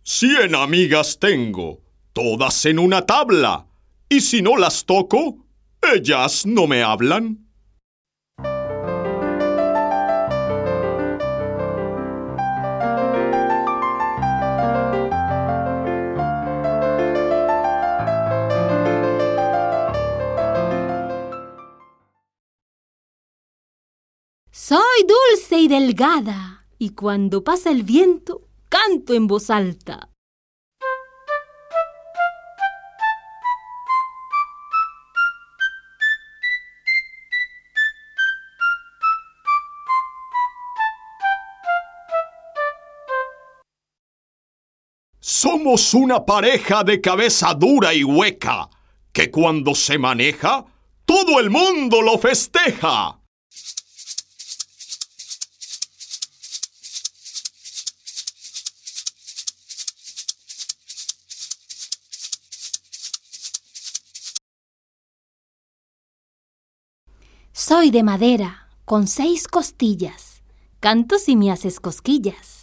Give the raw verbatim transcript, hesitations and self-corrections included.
Cien amigas tengo, todas en una tabla, y si no las toco, ellas no me hablan. Soy dulce y delgada, y cuando pasa el viento, canto en voz alta. Somos una pareja de cabeza dura y hueca, que cuando se maneja, todo el mundo lo festeja. Soy de madera, con seis costillas. Canto si me haces cosquillas.